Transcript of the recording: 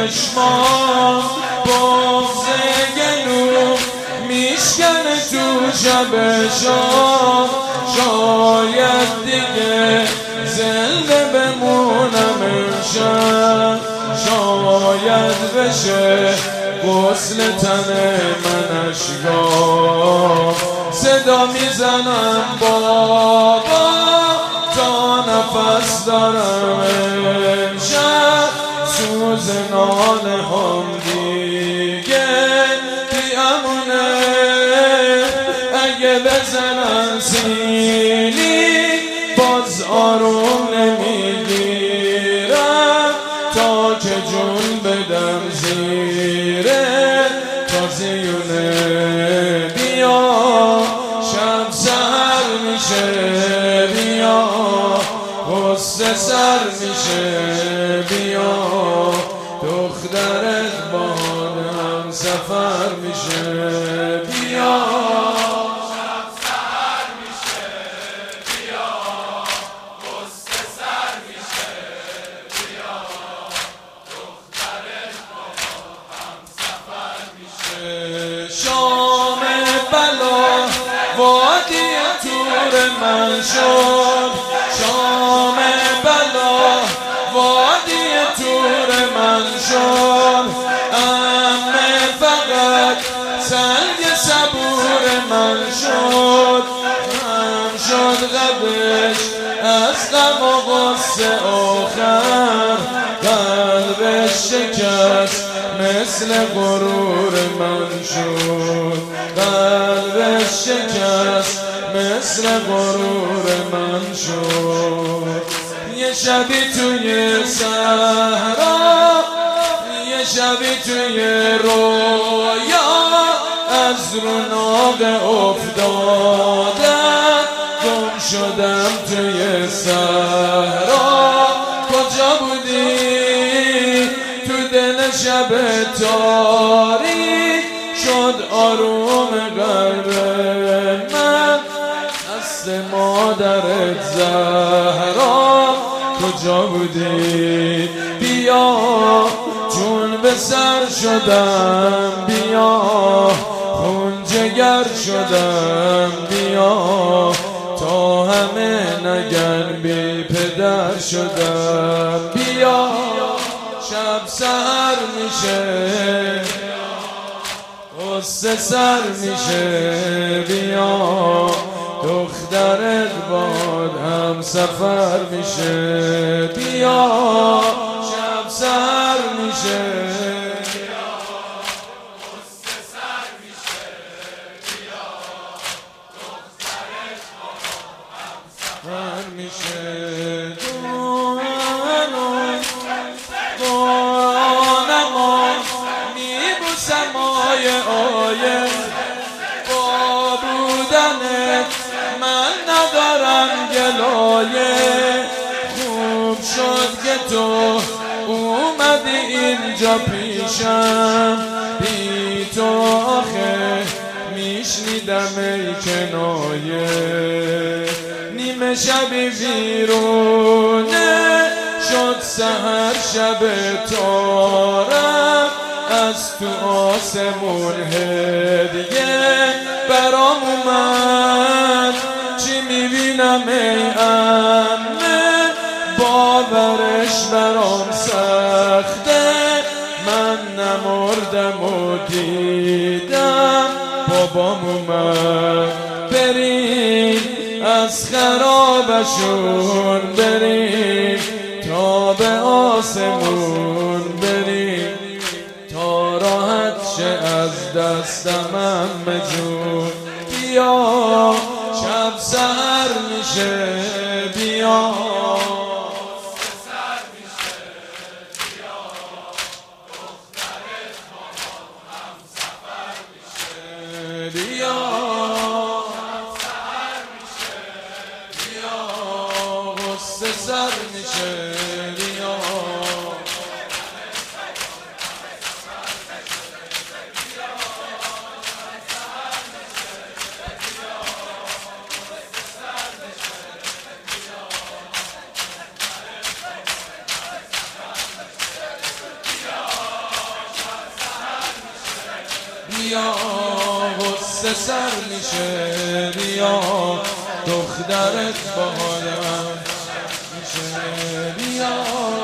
چشمان بغض گلو میشکنه تو شب شام. شاید دیگه زنده بمونم امشب، شاید بشه غسل تن من اشکام. صدا میزنم بابا تا نفس دارم امشب، سوز ناله هم دیگه بیامونه. اگه بزنن سینی باز آروم نمیگیرم، تا که جون بدم زیره تازیونه. بیا شب سهر میشه، بیا غصه سر میشه، بیا دخترت با هم سفر میشه. بیا شب سهر میشه، بیا غصه سر میشه، بیا دخترت با هم سفر میشه. شام بلا وادی تور من شد، شام بلا وادی تور من شد. امه فقط سنگ صبور من شد، هم شد قبش از غم و غصه آخر. قلبش شکست مثل غرور من شد، قلبش شکست مثل غرور من شد. یه شبی توی صحرا، یه شبی توی رویا، از رو ناقه افتادم گم شدم توی صحرا. کجا بودی تو دل شب تاریک؟ شد آروم قلب من دست مادرت زهرا. کجا بودی؟ بیا چون به سر شدم، بیا خون جگر شدم، بیا تا همه نگن بی پدر شدم. بیا شب سهر میشه، غصه سر میشه، بیا دخترت باد هم سفر میشه. بیا شب سهر میشه، غصه سر میشه، بیا دخترت با هم سفر میشه. میبوسم آیه آیه با بودنت، من ندارم گلایه. خوب شد که تو اومدی اینجا پیشم، بی تو آخه میشنیدم ای کنایه. نیمه شبی ویرونه شد سحر شب تارم، از تو آسمون هدیه برام اومد. چی میبینم ای عمه؟ باورش برام سخته، من نمردم و دیدم بابام اومد. بریم از خرابشون بریم تا به آسمون بریم، تا راحت شه از دستم عمه جون. بیا شب سهر میشه، بیا غصه سر میشه، بیا دخترت با هم سفر میشه. بیا سهر میشه، بیا غصه سر میشه، بیا بیا غصه سر میشه بیا دخترت با حالم میشه بیا